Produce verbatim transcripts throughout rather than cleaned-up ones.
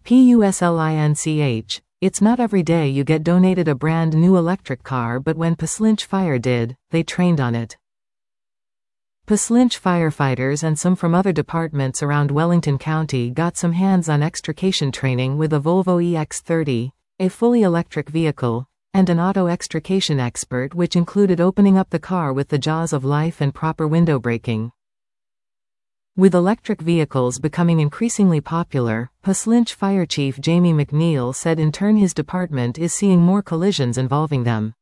PUSLINCH. It's not every day you get donated a brand new electric car, but when Puslinch Fire did, they trained on it. Puslinch firefighters and some from other departments around Wellington County got some hands-on extrication training with a Volvo E X thirty, a fully electric vehicle, and an auto extrication expert, which included opening up the car with the jaws of life and proper window braking. With electric vehicles becoming increasingly popular, Puslinch Fire Chief Jamie McNeil said in turn his department is seeing more collisions involving them.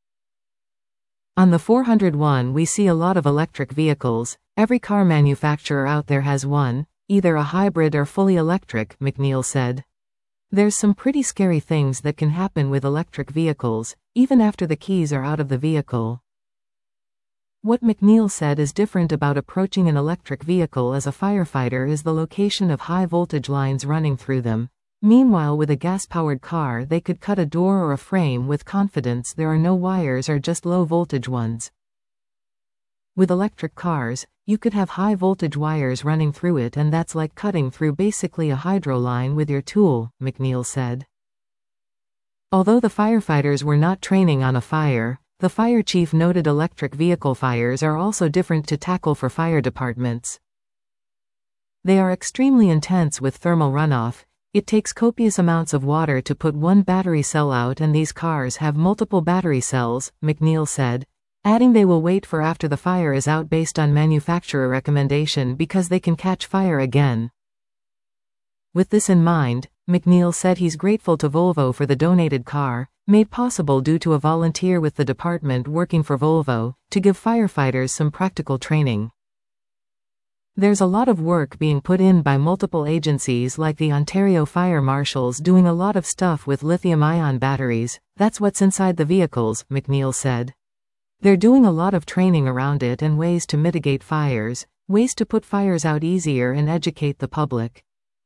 On the four oh one we see a lot of electric vehicles. Every car manufacturer out there has one, either a hybrid or fully electric, McNeil said. There's some pretty scary things that can happen with electric vehicles, even after the keys are out of the vehicle. What McNeil said is different about approaching an electric vehicle as a firefighter is the location of high voltage lines running through them. Meanwhile, with a gas-powered car they could cut a door or a frame with confidence there are no wires or just low-voltage ones. With electric cars, you could have high-voltage wires running through it, and that's like cutting through basically a hydro line with your tool, McNeil said. Although the firefighters were not training on a fire, the fire chief noted electric vehicle fires are also different to tackle for fire departments. They are extremely intense with thermal runoff. It takes copious amounts of water to put one battery cell out, and these cars have multiple battery cells, McNeil said, adding they will wait for after the fire is out based on manufacturer recommendation because they can catch fire again. With this in mind, McNeil said he's grateful to Volvo for the donated car, made possible due to a volunteer with the department working for Volvo, to give firefighters some practical training. There's a lot of work being put in by multiple agencies like the Ontario Fire Marshals doing a lot of stuff with lithium-ion batteries. That's what's inside the vehicles, McNeil said. They're doing a lot of training around it and ways to mitigate fires, ways to put fires out easier and educate the public.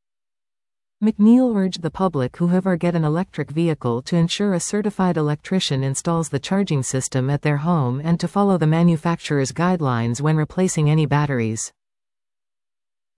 McNeil urged the public who ever get an electric vehicle to ensure a certified electrician installs the charging system at their home and to follow the manufacturer's guidelines when replacing any batteries.